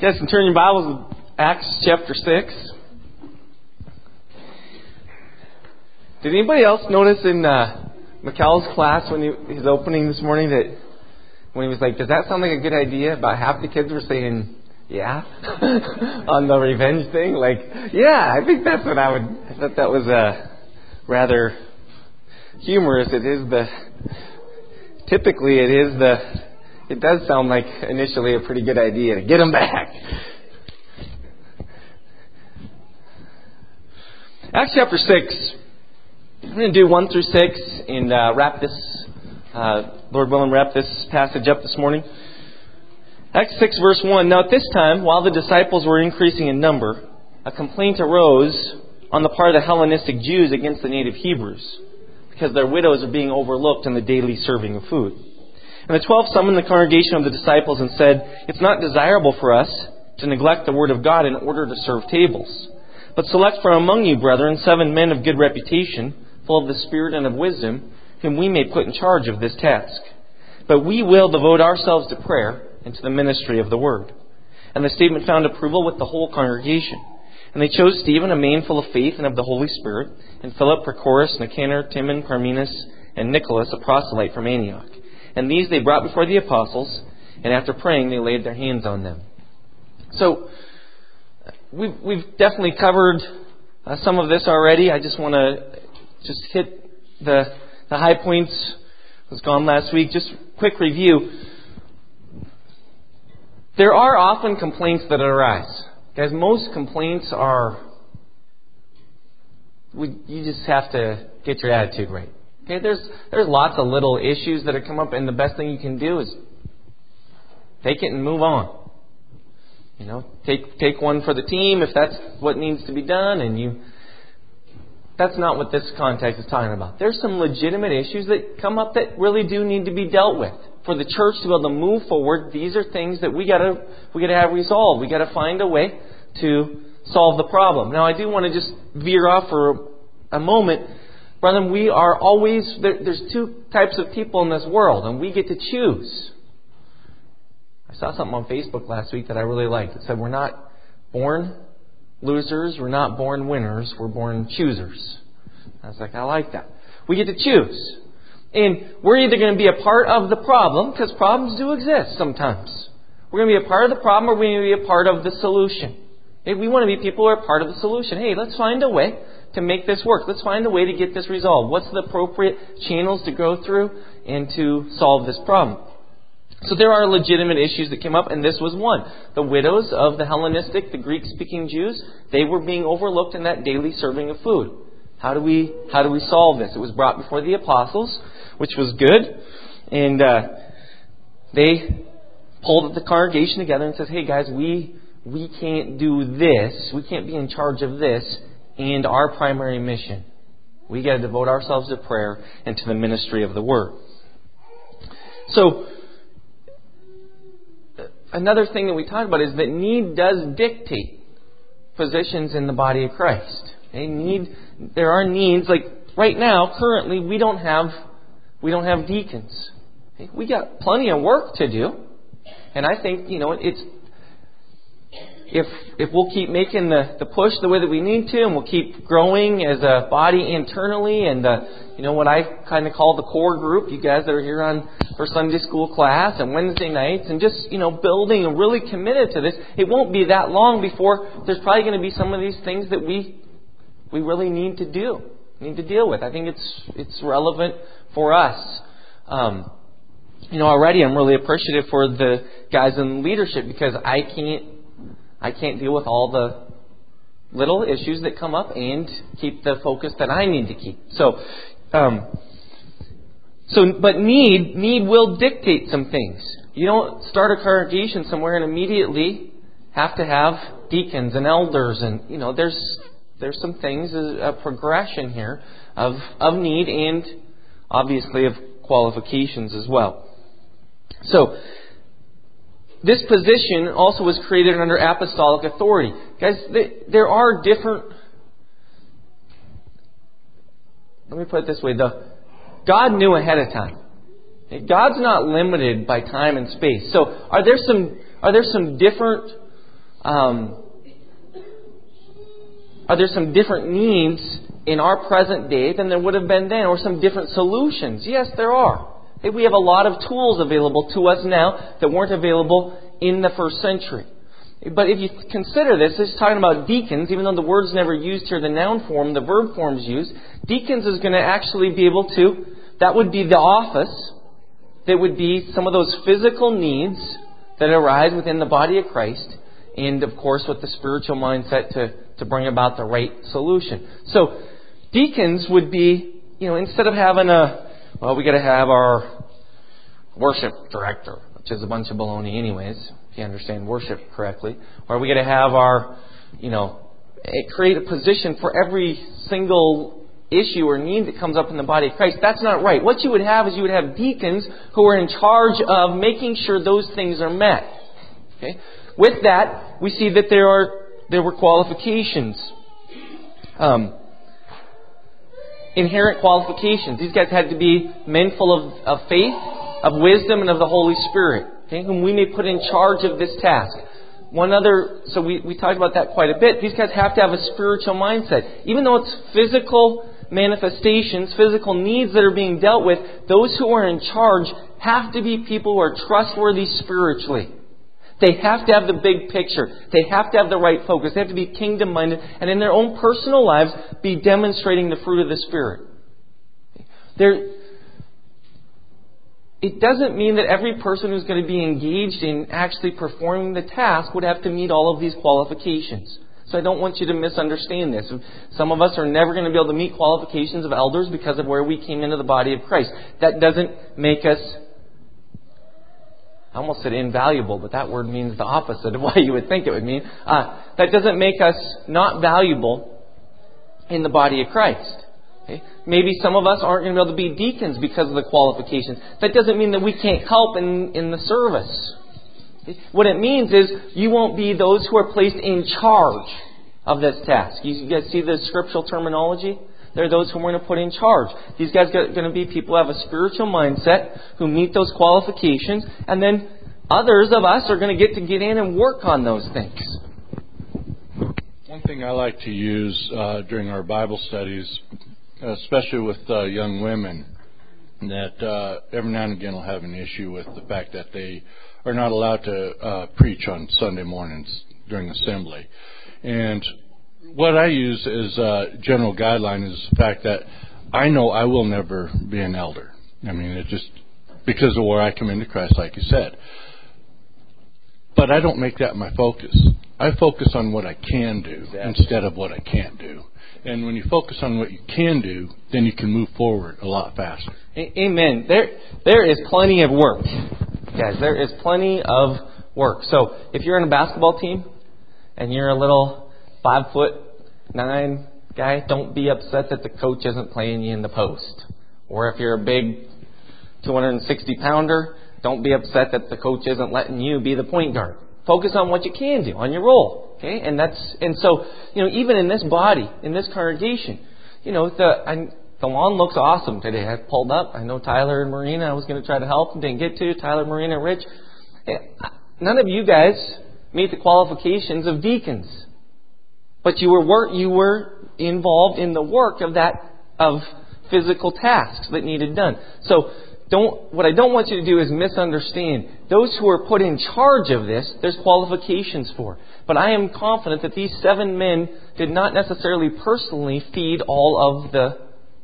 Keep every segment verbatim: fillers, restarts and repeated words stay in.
You guys can turn your Bibles to Acts chapter six. Did anybody else notice in uh, Mikkel's class when he, his opening this morning that when he was like, does that sound like a good idea? About half the kids were saying, yeah, on the revenge thing. Like, yeah, I think that's what I would, I thought that was uh, rather humorous. It is the, typically it is the, it does sound like initially a pretty good idea to get them back. Acts chapter six. We're going to do one through six and uh, wrap this, uh, Lord willing, wrap this passage up this morning. Acts six verse one. Now at this time, while the disciples were increasing in number, a complaint arose on the part of the Hellenistic Jews against the native Hebrews, because their widows are being overlooked in the daily serving of food. And the twelve summoned the congregation of the disciples and said, it's not desirable for us to neglect the word of God in order to serve tables. But select from among you, brethren, seven men of good reputation, full of the Spirit and of wisdom, whom we may put in charge of this task. But we will devote ourselves to prayer and to the ministry of the word. And the statement found approval with the whole congregation. And they chose Stephen, a man full of faith and of the Holy Spirit, and Philip, Prochorus, Nicanor, Timon, Parmenas, and Nicholas, a proselyte from Antioch. And these they brought before the apostles, and after praying, they laid their hands on them. So, we've, we've definitely covered uh, some of this already. I just want to just hit the, the high points. It was gone last week. Just quick review. There are often complaints that arise. Guys, most complaints are, we, you just have to get your attitude right. Okay, there's there's lots of little issues that have come up, and the best thing you can do is take it and move on. You know, take take one for the team if that's what needs to be done, and you. That's not what this context is talking about. There's some legitimate issues that come up that really do need to be dealt with. For the church to be able to move forward, these are things that we gotta we gotta have resolved. We gotta find a way to solve the problem. Now, I do want to just veer off for a moment. Brethren, we are always, there, there's two types of people in this world, and we get to choose. I saw something on Facebook last week that I really liked. It said, we're not born losers, we're not born winners, we're born choosers. I was like, I like that. We get to choose. And we're either going to be a part of the problem, because problems do exist sometimes. We're going to be a part of the problem, or we're going to be a part of the solution. If we want to be people who are part of the solution. Hey, let's find a way to make this work. Let's find a way to get this resolved. What's the appropriate channels to go through and to solve this problem? So there are legitimate issues that came up, and this was one. The widows of the Hellenistic, the Greek-speaking Jews, they were being overlooked in that daily serving of food. How do we how do we solve this? It was brought before the apostles, which was good, and uh, they pulled the congregation together and said, "Hey guys, we we can't do this. We can't be in charge of this." And our primary mission, we got to devote ourselves to prayer and to the ministry of the Word. So, another thing that we talk about is that need does dictate positions in the body of Christ. Okay? Need, there are needs. Like right now, currently, we don't have we don't have deacons. Okay? We got plenty of work to do, and I think you know it's. If if we'll keep making the, the push the way that we need to, and we'll keep growing as a body internally, and uh, you know what I kind of call the core group, you guys that are here on for Sunday school class and Wednesday nights, and just you know building and really committed to this, it won't be that long before there's probably going to be some of these things that we we really need to do, need to deal with. I think it's it's relevant for us. Um, you know, already I'm really appreciative for the guys in leadership, because I can't. I can't deal with all the little issues that come up and keep the focus that I need to keep. So, um, so, but need need will dictate some things. You don't start a congregation somewhere and immediately have to have deacons and elders, and you know there's there's some things, a progression here of of need and obviously of qualifications as well. So. This position also was created under apostolic authority. Guys, there are different... Let me put it this way. The, God knew ahead of time. God's not limited by time and space. So are there some are there some different Um, are there some different needs in our present day than there would have been then, or some different solutions? Yes, there are. We have a lot of tools available to us now that weren't available in the first century. But if you consider this, this is talking about deacons, even though the word's never used here, the noun form, the verb form is used. Deacons is going to actually be able to, that would be the office, that would be some of those physical needs that arise within the body of Christ, and of course with the spiritual mindset to, to bring about the right solution. So, deacons would be, you know, instead of having a, well, we got to have our worship director, which is a bunch of baloney anyways, if you understand worship correctly. Or we got to have our, you know, create a position for every single issue or need that comes up in the body of Christ. That's not right. What you would have is you would have deacons who are in charge of making sure those things are met. Okay? With that, we see that there are there were qualifications. Um, inherent qualifications. These guys had to be men full of, of faith, of wisdom, and of the Holy Spirit, okay, whom we may put in charge of this task. One other, so we, we talked about that quite a bit. These guys have to have a spiritual mindset. Even though it's physical manifestations, physical needs that are being dealt with, those who are in charge have to be people who are trustworthy spiritually. They have to have the big picture. They have to have the right focus. They have to be kingdom-minded and in their own personal lives be demonstrating the fruit of the Spirit. There, it doesn't mean that every person who's going to be engaged in actually performing the task would have to meet all of these qualifications. So I don't want you to misunderstand this. Some of us are never going to be able to meet qualifications of elders because of where we came into the body of Christ. That doesn't make us, I almost said invaluable, but that word means the opposite of what you would think it would mean. Uh, that doesn't make us not valuable in the body of Christ. Okay? Maybe some of us aren't going to be able to be deacons because of the qualifications. That doesn't mean that we can't help in, in the service. Okay? What it means is you won't be those who are placed in charge of this task. You guys see the scriptural terminology? They're those whom we're going to put in charge. These guys are going to be people who have a spiritual mindset, who meet those qualifications, and then others of us are going to get to get in and work on those things. One thing I like to use uh, during our Bible studies, especially with uh, young women, that uh, every now and again will have an issue with the fact that they are not allowed to uh, preach on Sunday mornings during assembly. And what I use as a general guideline is the fact that I know I will never be an elder. I mean, it just because of where I come into Christ, like you said. But I don't make that my focus. I focus on what I can do exactly. instead of what I can't do. And when you focus on what you can do, then you can move forward a lot faster. Amen. There, there is plenty of work, guys. There is plenty of work. So if you're in a basketball team and you're a little five foot nine guy, don't be upset that the coach isn't playing you in the post. Or if you're a big two hundred sixty pounder, don't be upset that the coach isn't letting you be the point guard. Focus on what you can do, on your role. Okay? And that's, and so, you know, even in this body, in this congregation, you know, the, I, the lawn looks awesome today. I pulled up. I know Tyler and Marina, I was going to try to help, didn't get to. Tyler, Marina, and Rich. None of you guys meet the qualifications of deacons. But you were work, you were involved in the work of that, of physical tasks that needed done. So, Don't, what I don't want you to do is misunderstand. Those who are put in charge of this, there's qualifications for. But I am confident that these seven men did not necessarily personally feed all of the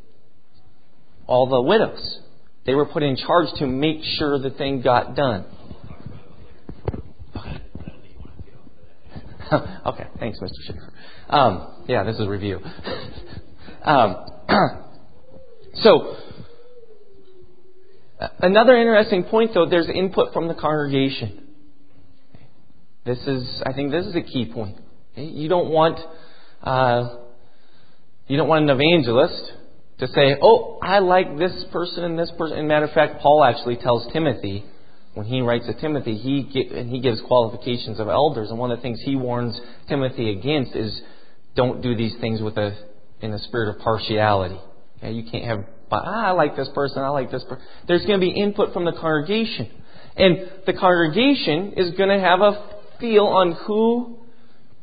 all the widows. They were put in charge to make sure the thing got done. Okay, thanks, Mister Schaefer. Um, yeah, this is a review. um, so. Another interesting point, though, there's input from the congregation. This is, I think, this is a key point. You don't want, uh, you don't want an evangelist to say, "Oh, I like this person and this person." As a matter of fact, Paul actually tells Timothy when he writes to Timothy, he get, and he gives qualifications of elders, and one of the things he warns Timothy against is don't do these things with a in a spirit of partiality. Okay? You can't have. But ah, I like this person, I like this person. There's going to be input from the congregation. And the congregation is going to have a feel on who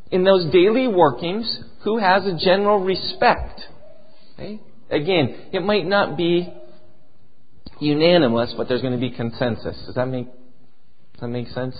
in those daily workings, who has a general respect. Okay? Again, it might not be unanimous, but there's going to be consensus. Does that make does that make sense?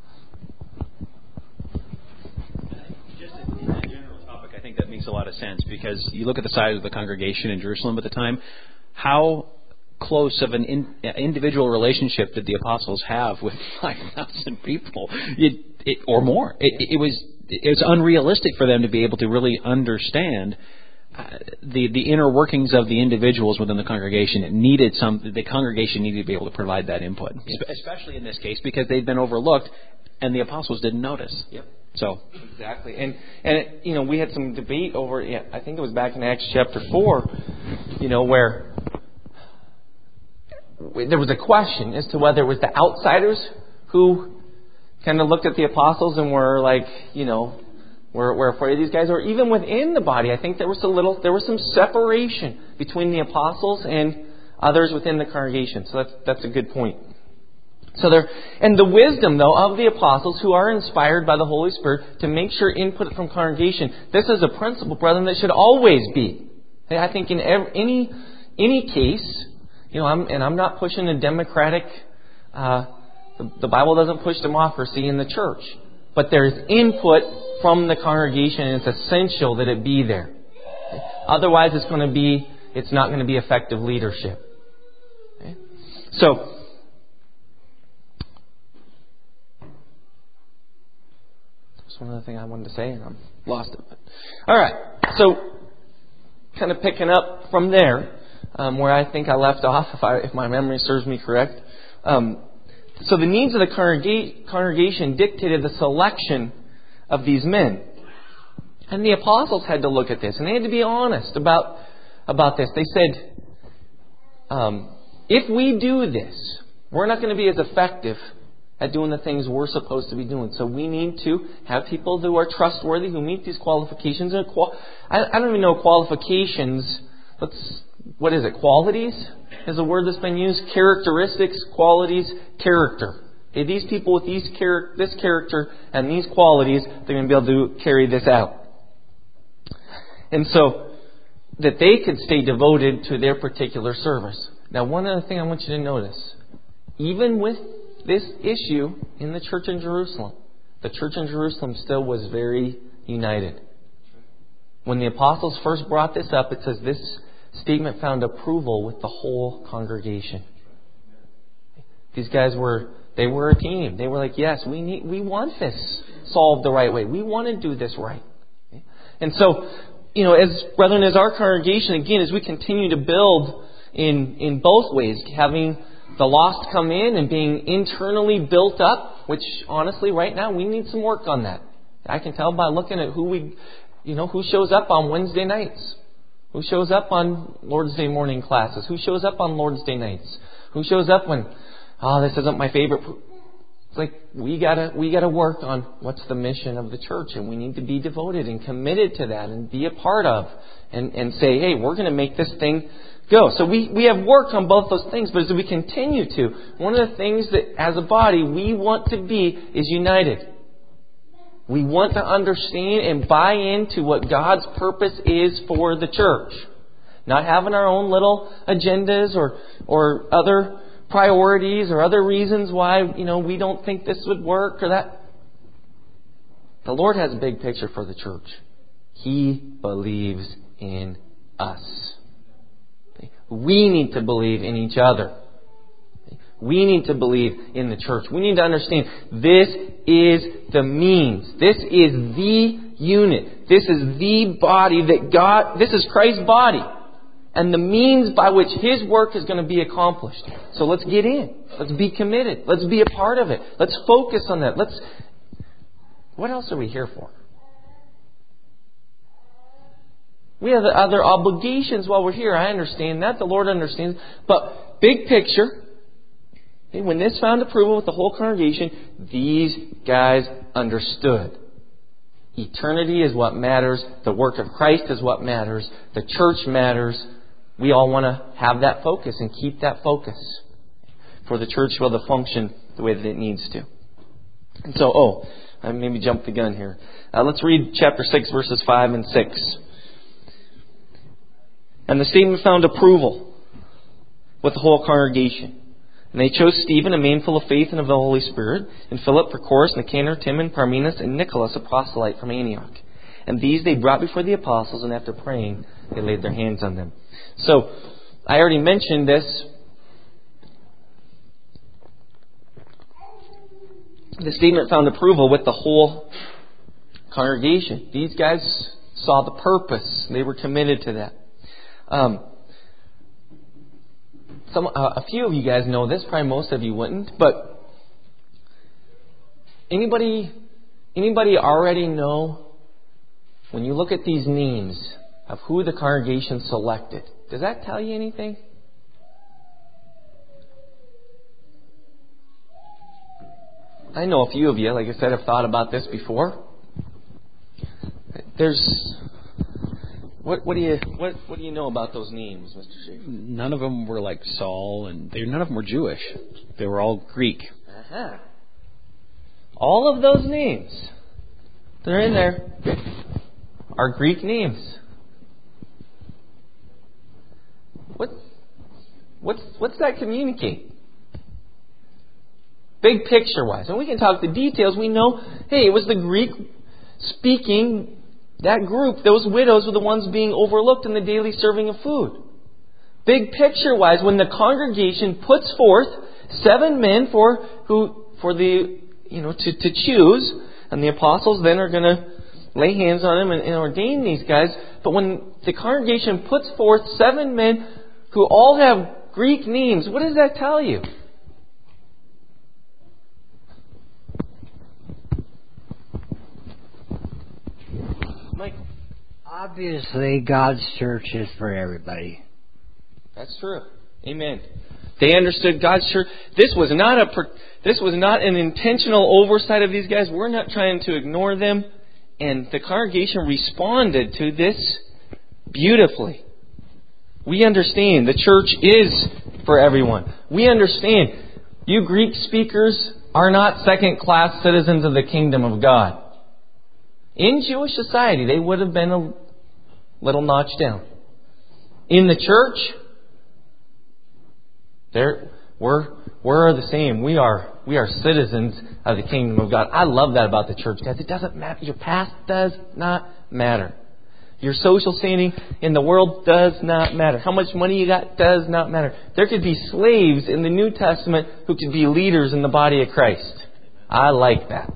Just in that general topic, I think that makes a lot of sense, because you look at the size of the congregation in Jerusalem at the time. How close of an in, individual relationship did the apostles have with five thousand people, it, it, or more? It, it was it was unrealistic for them to be able to really understand uh, the the inner workings of the individuals within the congregation. It needed some. The congregation needed to be able to provide that input, yes. Especially in this case, because they'd been overlooked, and the apostles didn't notice. Yep. So exactly, and and it, you know, we had some debate over. Yeah, I think it was back in Acts chapter four. You know, where there was a question as to whether it was the outsiders who kind of looked at the apostles and were like, you know, we're, we're afraid of these guys, or even within the body. I think there was a little, there was some separation between the apostles and others within the congregation. So that's that's a good point. So there, and the wisdom though of the apostles, who are inspired by the Holy Spirit to make sure input from congregation. This is a principle, brethren, that should always be. I think in every, any any case, you know, I'm, and I'm not pushing a democratic. Uh, the, the Bible doesn't push democracy in the church, but there's input from the congregation, and it's essential that it be there. Otherwise, it's going to be it's not going to be effective leadership. Okay? So, that's one other thing I wanted to say, and I'm lost it. All right, so kind of picking up from there, um, where I think I left off, if I if my memory serves me correct. Um, so the needs of the congrega- congregation dictated the selection of these men. And the apostles had to look at this, and they had to be honest about, about this. They said, um, if we do this, we're not going to be as effective at doing the things we're supposed to be doing. So we need to have people who are trustworthy, who meet these qualifications. And qual- I, I don't even know qualifications. Let's, what is it? Qualities is a word that's been used. Characteristics, qualities, character. Okay, these people with these char- this character and these qualities, they're going to be able to carry this out. And so that they could stay devoted to their particular service. Now, one other thing I want you to notice. Even with this issue in the church in Jerusalem, the church in Jerusalem still was very united. When the apostles first brought this up, it says this statement found approval with the whole congregation. These guys were, they were a team. They were like, yes, we need, we want this solved the right way. We want to do this right. And so, you know, as brethren, as our congregation, again, as we continue to build in, in both ways, having the lost come in and being internally built up, which honestly right now we need some work on that. I can tell by looking at who we, you know, who shows up on Wednesday nights, who shows up on Lord's Day morning classes, who shows up on Lord's Day nights, who shows up when, oh, this isn't my favorite. It's like we gotta we gotta work on what's the mission of the church, and we need to be devoted and committed to that and be a part of, and and say, hey, we're going to make this thing go. So we, we have worked on both those things, but as we continue to, one of the things that as a body we want to be is united. We want to understand and buy into what God's purpose is for the church. Not having our own little agendas or or other priorities or other reasons why, you know, we don't think this would work or that. The Lord has a big picture for the church. He believes in us. We need to believe in each other. We need to believe in the church. We need to understand this is the means. This is the unit. This is the body that God, this is Christ's body. And the means by which His work is going to be accomplished. So let's get in. Let's be committed. Let's be a part of it. Let's focus on that. Let's. What else are we here for? We have other obligations while we're here. I understand that. The Lord understands. But big picture, when this found approval with the whole congregation, these guys understood. Eternity is what matters. The work of Christ is what matters. The church matters. We all want to have that focus and keep that focus for the church to be able to function the way that it needs to. And so, oh, I maybe jumped the gun here. Uh, let's read chapter six, verses five and six. And the statement found approval with the whole congregation. And they chose Stephen, a man full of faith and of the Holy Spirit, and Philip, Prochorus, Nicanor, Timon, Parmenas, and Nicholas, a proselyte from Antioch. And these they brought before the apostles, and after praying, they laid their hands on them. So, I already mentioned this. The statement found approval with the whole congregation. These guys saw the purpose. They were committed to that. Um, some, uh, a few of you guys know this. Probably most of you wouldn't. But anybody, anybody already know, when you look at these names of who the congregation selected, does that tell you anything? I know a few of you, like I said, have thought about this before. There's what what do you what what do you know about those names, Mister Schaefer? None of them were like Saul, and they, none of them were Jewish. They were all Greek. Uh-huh. All of those names, they're in there, are Greek names. What what's what's that communicate? Big picture-wise. And we can talk the details. We know, hey, it was the Greek-speaking, that group, those widows were the ones being overlooked in the daily serving of food. Big picture-wise, when the congregation puts forth seven men for who for the you know to, to choose, and the apostles then are going to lay hands on them and, and ordain these guys. But when the congregation puts forth seven men who all have Greek names, what does that tell you? Mike. Obviously, God's church is for everybody. That's true. Amen. They understood God's church. This was not a this was not an intentional oversight of these guys. We're not trying to ignore them. And the congregation responded to this beautifully. We understand the church is for everyone. We understand you Greek speakers are not second-class citizens of the kingdom of God. In Jewish society, they would have been a little notched down. In the church, there we're we're the same. We are we are citizens of the kingdom of God. I love that about the church, guys. It doesn't matter. Your past does not matter. Your social standing in the world does not matter. How much money you got does not matter. There could be slaves in the New Testament who could be leaders in the body of Christ. I like that.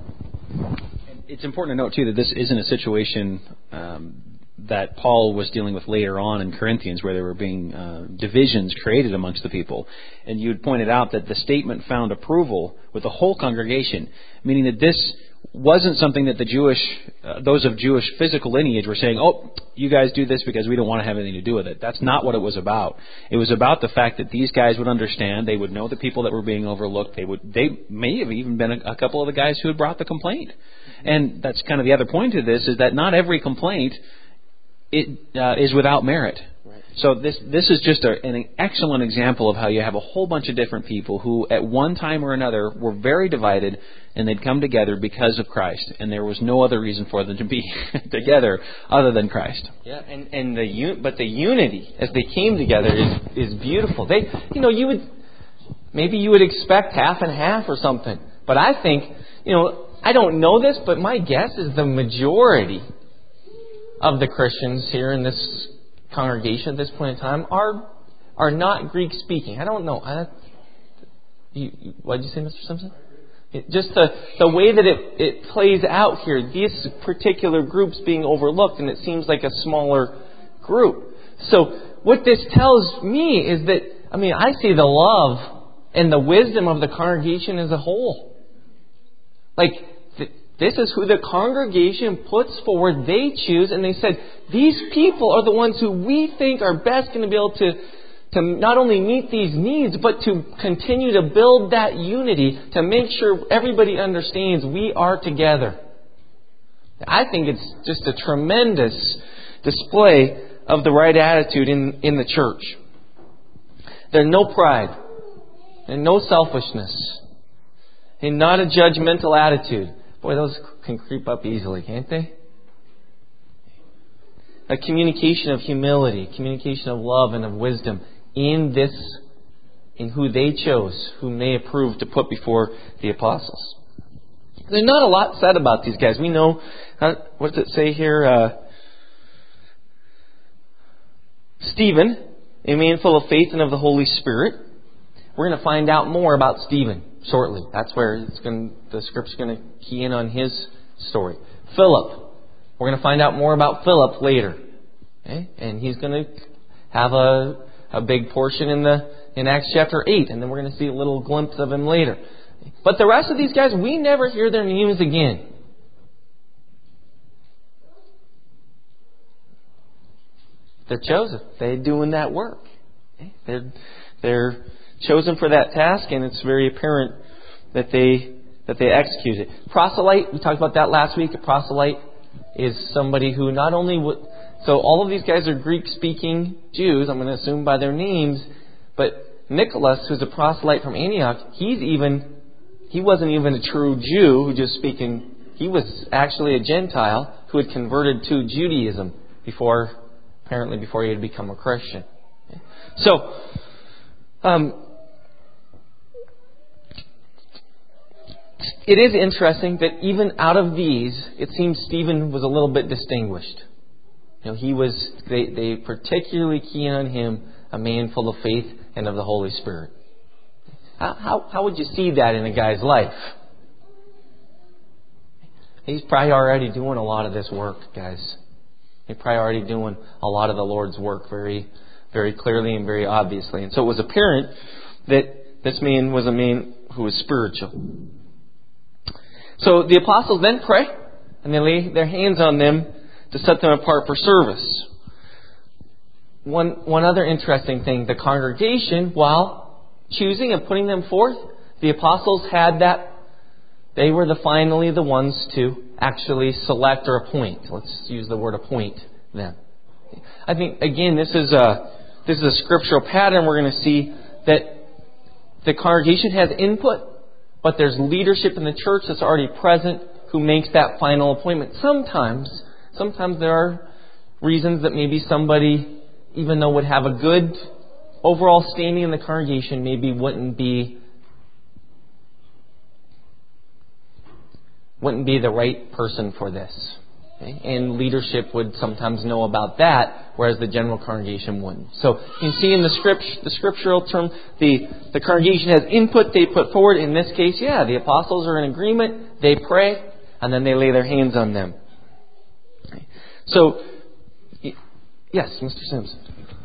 It's important to note, too, that this isn't a situation um, that Paul was dealing with later on in Corinthians, where there were being uh, divisions created amongst the people. And you had pointed out that the statement found approval with the whole congregation, meaning that this wasn't something that the Jewish, uh, those of Jewish physical lineage were saying, oh, you guys do this because we don't want to have anything to do with it. That's not what it was about. It was about the fact that these guys would understand, they would know the people that were being overlooked. They would, they may have even been a, a couple of the guys who had brought the complaint. And that's kind of the other point to this, is that not every complaint it uh, is without merit. Right. So this this is just a, an excellent example of how you have a whole bunch of different people who at one time or another were very divided, and they'd come together because of Christ, and there was no other reason for them to be together other than Christ. Yeah, and and the un- but the unity as they came together is is beautiful. They, you know, you would maybe you would expect half and half or something, but I think, you know, I don't know this, but my guess is the majority of the Christians here in this congregation at this point in time are are not Greek speaking. I don't know. I, you, what did you say, Mister Simpson? It, just the the way that it, it plays out here, this particular group's being overlooked, and it seems like a smaller group. So what this tells me is that, I mean, I see the love and the wisdom of the congregation as a whole. Like, th- this is who the congregation puts forward. They choose, and they said, these people are the ones who we think are best going to be able to, to not only meet these needs, but to continue to build that unity, to make sure everybody understands we are together. I think it's just a tremendous display of the right attitude in, in the church. There's no pride and no selfishness. And not a judgmental attitude. Boy, those can creep up easily, can't they? A communication of humility, communication of love and of wisdom in this, in who they chose, whom they approved to put before the apostles. There's not a lot said about these guys. We know, uh, what does it say here? Uh, Stephen, a man full of faith and of the Holy Spirit. We're going to find out more about Stephen shortly. That's where it's going, the script's going to key in on his story. Philip. We're going to find out more about Philip later. Okay? And he's going to have a, a big portion in the in Acts chapter eight. And then we're going to see a little glimpse of him later. But the rest of these guys, we never hear their names again. They're chosen. They're doing that work. They're, they're chosen for that task, and it's very apparent that they that they execute it. Proselyte, we talked about that last week. A proselyte is somebody who not only would... So all of these guys are Greek-speaking Jews, I'm going to assume by their names, but Nicholas, who's a proselyte from Antioch, he's even... He wasn't even a true Jew who just speaking... He was actually a Gentile who had converted to Judaism before... apparently before he had become a Christian. So, um, it is interesting that even out of these, it seems Stephen was a little bit distinguished. You know, he was, they, they particularly key on him, a man full of faith and of the Holy Spirit. How, how, how would you see that in a guy's life? He's probably already doing a lot of this work, guys. He's probably already doing a lot of the Lord's work very, very clearly and very obviously. And so it was apparent that this man was a man who was spiritual. So the apostles then pray, and they lay their hands on them to set them apart for service. One, one other interesting thing, the congregation, while choosing and putting them forth, the apostles had that, they were the finally the ones to actually select or appoint. Let's use the word appoint then. I think, again, this is a, this is a scriptural pattern. We're going to see that the congregation has input, but there's leadership in the church that's already present who makes that final appointment. Sometimes, sometimes there are reasons that maybe somebody, even though would have a good overall standing in the congregation, maybe wouldn't be wouldn't be the right person for this. Okay? And leadership would sometimes know about that, whereas the general congregation wouldn't. So you can see in the script, the scriptural term, the, the congregation has input they put forward. In this case, yeah, the apostles are in agreement, they pray, and then they lay their hands on them. Okay. So, yes, Mister Simpson.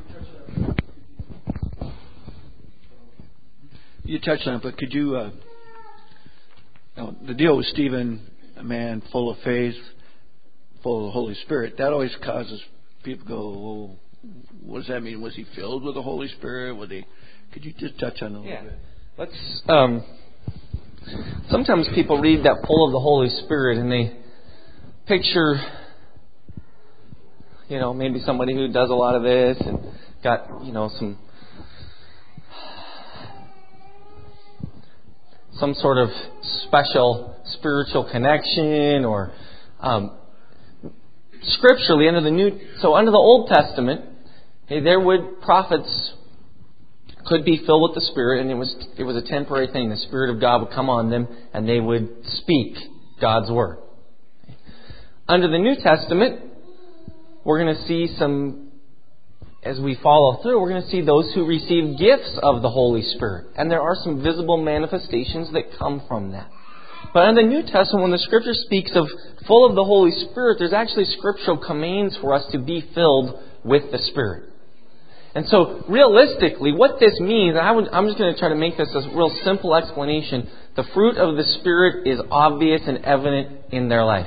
You touched on it, but could you... Uh Now, the deal with Stephen, a man full of faith, full of the Holy Spirit, that always causes people to go, well, what does that mean? Was he filled with the Holy Spirit? Was he? Could you just touch on it a little yeah. bit? Let's. Um, sometimes people read that full of the Holy Spirit and they picture, you know, maybe somebody who does a lot of this and got, you know, some. some sort of special spiritual connection or um, scripturally under the new so under the Old Testament, okay, there would prophets could be filled with the Spirit, and it was it was a temporary thing. The Spirit of God would come on them and they would speak God's word. Under the New Testament, we're going to see some, as we follow through, we're going to see those who receive gifts of the Holy Spirit. And there are some visible manifestations that come from that. But in the New Testament, when the Scripture speaks of full of the Holy Spirit, there's actually scriptural commands for us to be filled with the Spirit. And so, realistically, what this means, I would, I'm just going to try to make this a real simple explanation. The fruit of the Spirit is obvious and evident in their life.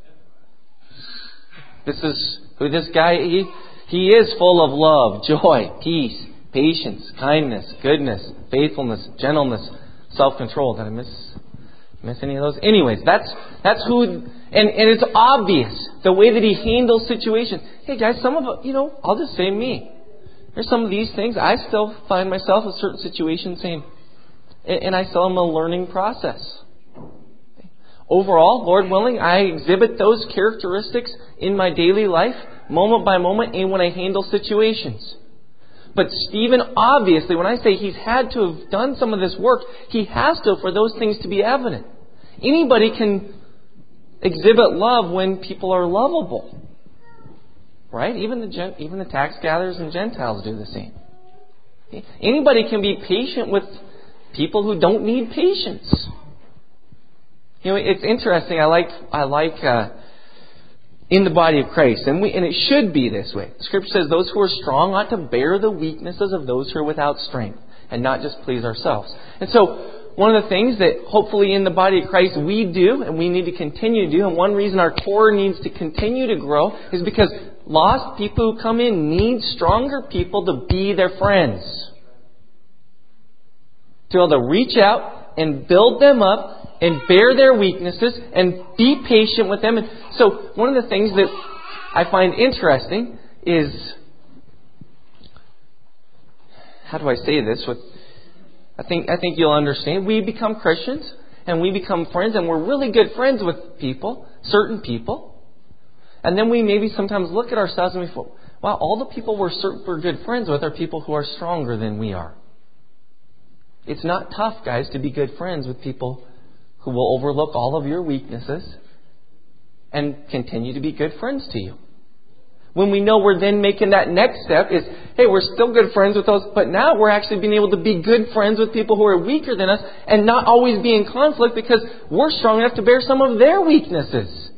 This is who this guy is. He is full of love, joy, peace, patience, kindness, goodness, faithfulness, gentleness, self-control. Did I miss miss any of those? Anyways, that's that's who, and, and it's obvious the way that he handles situations. Hey guys, some of you know, I'll just say me. There's some of these things I still find myself in certain situations saying, and I still am a learning process. Overall, Lord willing, I exhibit those characteristics in my daily life, moment by moment, and when I handle situations. But Stephen, obviously, when I say he's had to have done some of this work, he has to for those things to be evident. Anybody can exhibit love when people are lovable. Right? Even the, even the tax gatherers and Gentiles do the same. Anybody can be patient with people who don't need patience. You know, it's interesting. I like I like uh, in the body of Christ, and we and it should be this way. Scripture says, "Those who are strong ought to bear the weaknesses of those who are without strength, and not just please ourselves." And so, one of the things that hopefully in the body of Christ we do, and we need to continue to do, and one reason our core needs to continue to grow, is because lost people who come in need stronger people to be their friends, to be able to reach out and build them up, and bear their weaknesses, and be patient with them. And so one of the things that I find interesting is, how do I say this? With I think I think you'll understand. We become Christians, and we become friends, and we're really good friends with people, certain people. And then we maybe sometimes look at ourselves and we think, wow, all the people we're super good friends with are people who are stronger than we are. It's not tough, guys, to be good friends with people who will overlook all of your weaknesses and continue to be good friends to you. When we know we're then making that next step is, hey, we're still good friends with those, but now we're actually being able to be good friends with people who are weaker than us and not always be in conflict because we're strong enough to bear some of their weaknesses.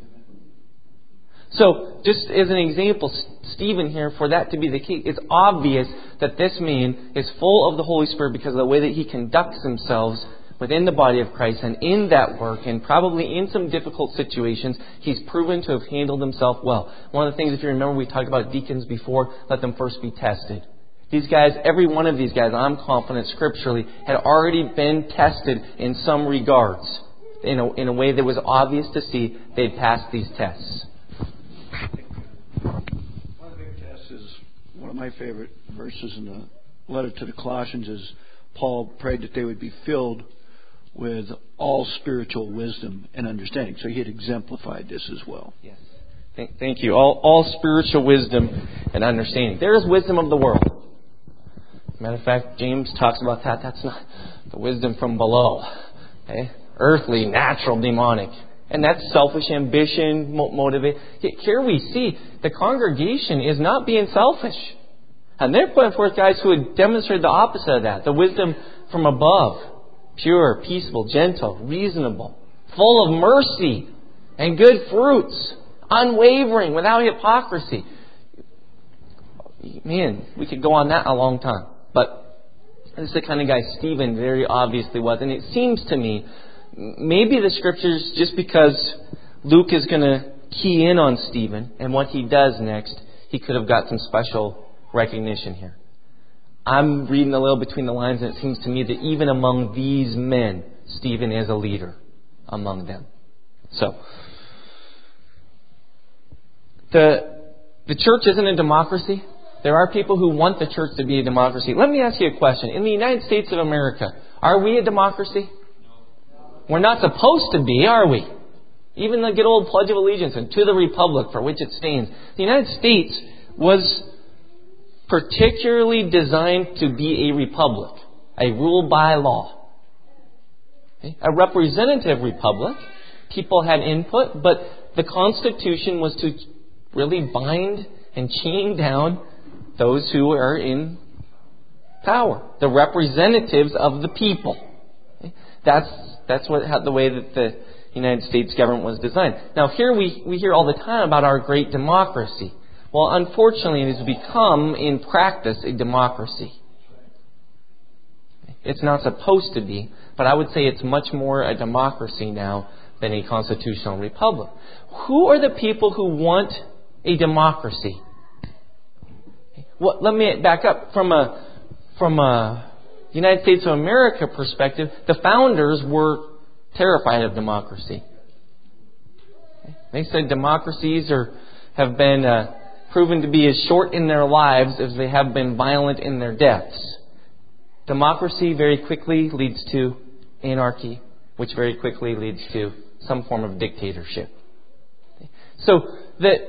So, just as an example, Stephen here, for that to be the key, it's obvious that this man is full of the Holy Spirit because of the way that he conducts himself within the body of Christ, and in that work, and probably in some difficult situations, he's proven to have handled himself well. One of the things, if you remember, we talked about deacons before, let them first be tested. These guys, every one of these guys, I'm confident scripturally, had already been tested in some regards. In a, in a way that was obvious to see they'd passed these tests. One of the big tests is, one of my favorite verses in the letter to the Colossians is, Paul prayed that they would be filled with all spiritual wisdom and understanding. So he had exemplified this as well. Yes. Thank, thank you. All, all spiritual wisdom and understanding. There is wisdom of the world. Matter of fact, James talks about that. That's not the wisdom from below. Okay? Earthly, natural, demonic. And that's selfish ambition, motivate. Here we see the congregation is not being selfish. And they're putting forth guys who would demonstrate the opposite of that. The wisdom from above. Pure, peaceable, gentle, reasonable, full of mercy and good fruits, unwavering, without hypocrisy. Man, we could go on that a long time. But this is the kind of guy Stephen very obviously was. And it seems to me, maybe the Scriptures, just because Luke is going to key in on Stephen and what he does next, he could have got some special recognition here. I'm reading a little between the lines, and it seems to me that even among these men, Stephen is a leader among them. So, the the church isn't a democracy. There are people who want the church to be a democracy. Let me ask you a question. In the United States of America, are we a democracy? We're not supposed to be, are we? Even the good old Pledge of Allegiance and to the Republic for which it stands. The United States was particularly designed to be a republic, a rule by law. Okay? A representative republic. People had input, but the Constitution was to really bind and chain down those who are in power, the representatives of the people. Okay? That's that's what how, the way that the United States government was designed. Now here we, we hear all the time about our great democracy. Well, unfortunately, it has become, in practice, a democracy. It's not supposed to be, but I would say it's much more a democracy now than a constitutional republic. Who are the people who want a democracy? Well, let me back up. From a from a United States of America perspective, the founders were terrified of democracy. They said democracies are have been Uh, proven to be as short in their lives as they have been violent in their deaths. Democracy very quickly leads to anarchy, which very quickly leads to some form of dictatorship. So that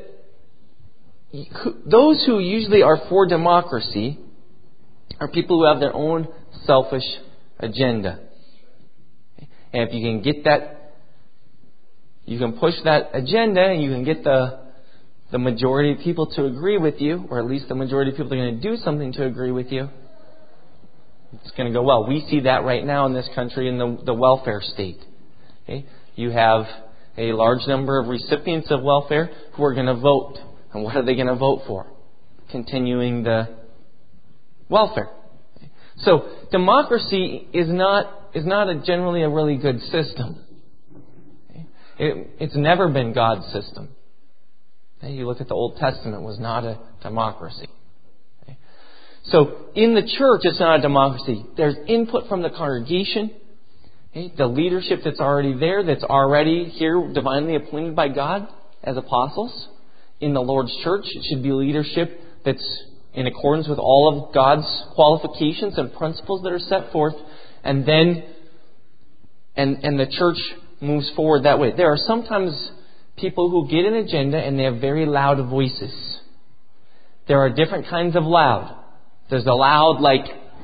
those who usually are for democracy are people who have their own selfish agenda. And if you can get that, you can push that agenda and you can get the the majority of people to agree with you, or at least the majority of people are going to do something to agree with you, it's going to go well. We see that right now in this country in the, the welfare state. Okay? You have a large number of recipients of welfare who are going to vote. And what are they going to vote for? Continuing the welfare. Okay? So democracy is not is not a generally a really good system. Okay? It, it's never been God's system. Okay? You look at the Old Testament, it was not a democracy. Okay? So in the church, it's not a democracy. There's input from the congregation. Okay? The leadership that's already there, that's already here, divinely appointed by God as apostles. In the Lord's church, it should be leadership that's in accordance with all of God's qualifications and principles that are set forth. And then, and, and the church moves forward that way. There are sometimes people who get an agenda and they have very loud voices. There are different kinds of loud. There's the loud, like,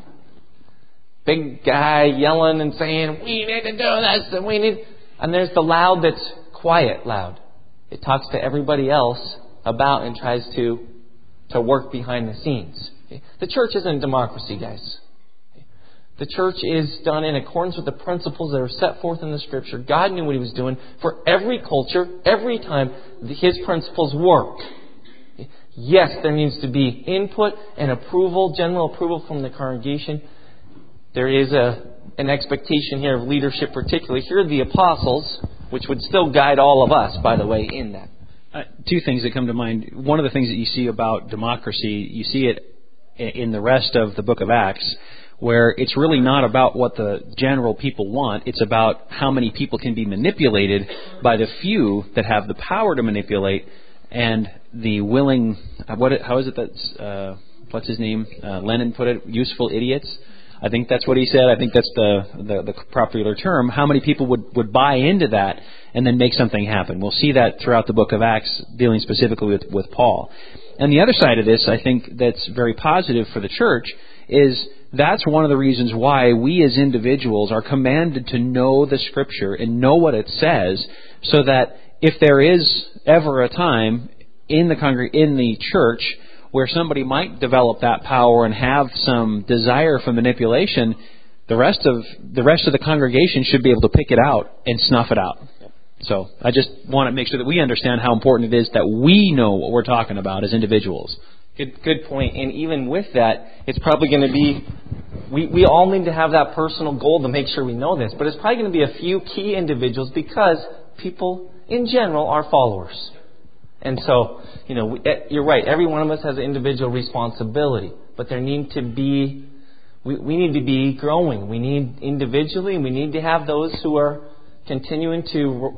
big guy yelling and saying, we need to do this and we need... And there's the loud that's quiet loud. It talks to everybody else about and tries to, to work behind the scenes. Okay? The church isn't democracy, guys. Okay? The church is done in accordance with the principles that are set forth in the Scripture. God knew what He was doing. For every culture, every time, His principles work. Okay? Yes, there needs to be input and approval, general approval from the congregation. There is a an expectation here of leadership, particularly here are the apostles, which would still guide all of us, by the way, in that. Uh, two things that come to mind. One of the things that you see about democracy, you see it in the rest of the book of Acts, where it's really not about what the general people want. It's about how many people can be manipulated by the few that have the power to manipulate and the willing, what? how is it that's, uh, what's his name? Uh, Lenin put it, useful idiots. I think that's what he said. I think that's the, the, the popular term. How many people would, would buy into that and then make something happen? We'll see that throughout the book of Acts, dealing specifically with, with Paul. And the other side of this, I think that's very positive for the church, is that's one of the reasons why we as individuals are commanded to know the Scripture and know what it says, so that if there is ever a time in the congreg- in the church where somebody might develop that power and have some desire for manipulation, the rest of the rest of the congregation should be able to pick it out and snuff it out. So I just want to make sure that we understand how important it is that we know what we're talking about as individuals. Good, good point. And even with that, it's probably going to be, we, we all need to have that personal goal to make sure we know this, but it's probably going to be a few key individuals because people in general are followers. And so, you know, you're right. Every one of us has an individual responsibility, but there need to be, we, we need to be growing. We need individually, we need to have those who are continuing to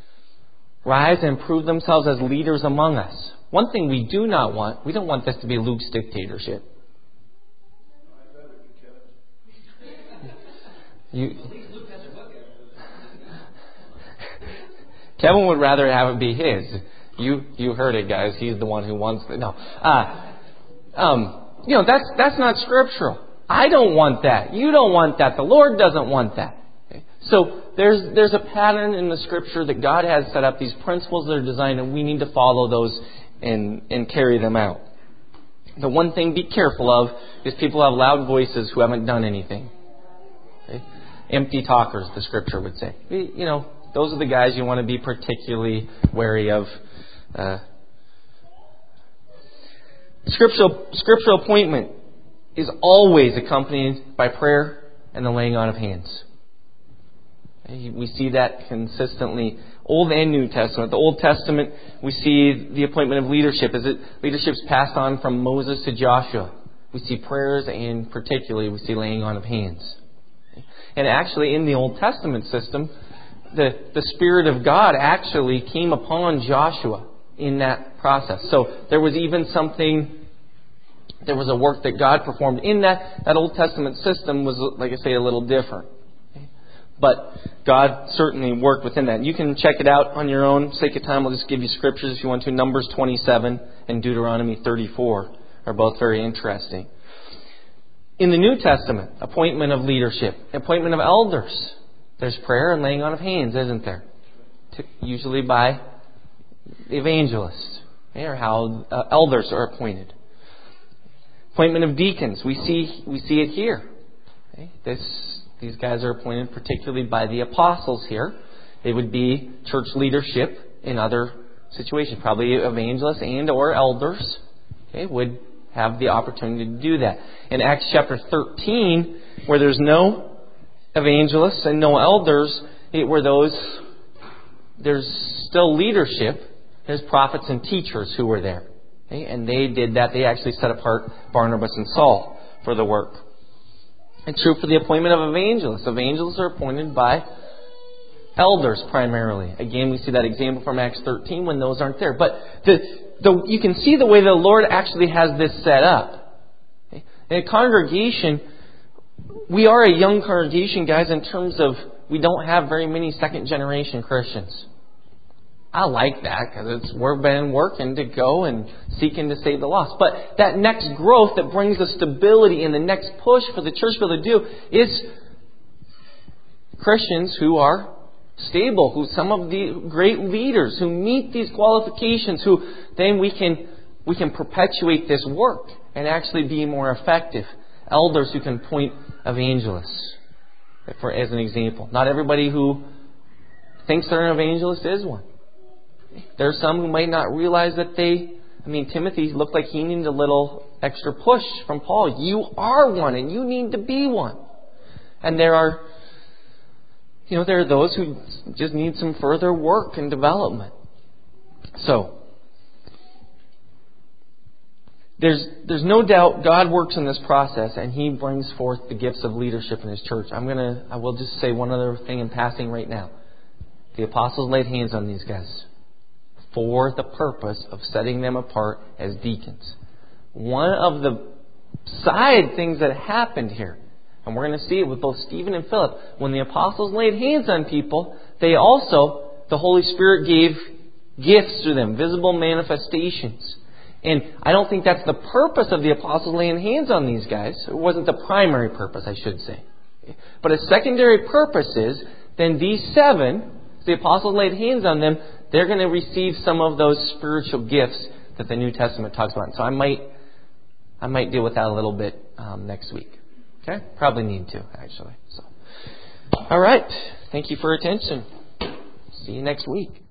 rise and prove themselves as leaders among us. One thing we do not want, we don't want this to be Luke's dictatorship. You, Kevin would rather have it be his. You you heard it, guys. He's the one who wants it. No, uh, um, you know that's that's not scriptural. I don't want that. You don't want that. The Lord doesn't want that. Okay? So there's there's a pattern in the Scripture that God has set up. These principles that are designed, and we need to follow those and and carry them out. The one thing be careful of is people who have loud voices who haven't done anything. Okay? Empty talkers, the Scripture would say. You know, those are the guys you want to be particularly wary of. Uh, scriptural scriptural appointment is always accompanied by prayer and the laying on of hands. We see that consistently, Old and New Testament. The Old Testament, we see the appointment of leadership as it leadership's passed on from Moses to Joshua. We see prayers, and particularly we see laying on of hands. And actually, in the Old Testament system, the the Spirit of God actually came upon Joshua in that process. So there was even something, there was a work that God performed in that. That Old Testament system was, like I say, a little different. But God certainly worked within that. You can check it out on your own. For sake of time, I'll just give you scriptures if you want to. Numbers twenty-seven and Deuteronomy thirty-four are both very interesting. In the New Testament, appointment of leadership, appointment of elders. There's prayer and laying on of hands, isn't there? Usually by the evangelists, or how uh, elders are appointed. Appointment of deacons. We see we see it here. Okay? This these guys are appointed particularly by the apostles here. They would be church leadership in other situations. Probably evangelists and or elders, okay, would have the opportunity to do that. In Acts chapter thirteen, where there's no evangelists and no elders, it were those, there's still leadership. There's prophets and teachers who were there. Okay? And they did that. They actually set apart Barnabas and Saul for the work. And true for the appointment of evangelists. Evangelists are appointed by elders primarily. Again, we see that example from Acts thirteen when those aren't there. But the, the, you can see the way the Lord actually has this set up. Okay? In a congregation, we are a young congregation, guys, in terms of we don't have very many second generation Christians. I like that because it's we've been working to go and seeking to save the lost. But that next growth that brings the stability and the next push for the church to be able to do is Christians who are stable, who some of the great leaders who meet these qualifications, who then we can we can perpetuate this work and actually be more effective. Elders who can point evangelists, for as an example. Not everybody who thinks they're an evangelist is one. There are some who might not realize that they, I mean, Timothy looked like he needed a little extra push from Paul. You are one and you need to be one. And there are, you know, there are those who just need some further work and development. So, there's there's no doubt God works in this process and He brings forth the gifts of leadership in His church. I'm gonna, I will just say one other thing in passing right now. The apostles laid hands on these guys for the purpose of setting them apart as deacons. One of the side things that happened here, and we're going to see it with both Stephen and Philip, when the apostles laid hands on people, they also, the Holy Spirit gave gifts to them, visible manifestations. And I don't think that's the purpose of the apostles laying hands on these guys. It wasn't the primary purpose, I should say. But a secondary purpose is, then these seven, the apostles laid hands on them, they're going to receive some of those spiritual gifts that the New Testament talks about. So I might, I might deal with that a little bit um, next week. Okay, probably need to actually. So, all right. Thank you for your attention. See you next week.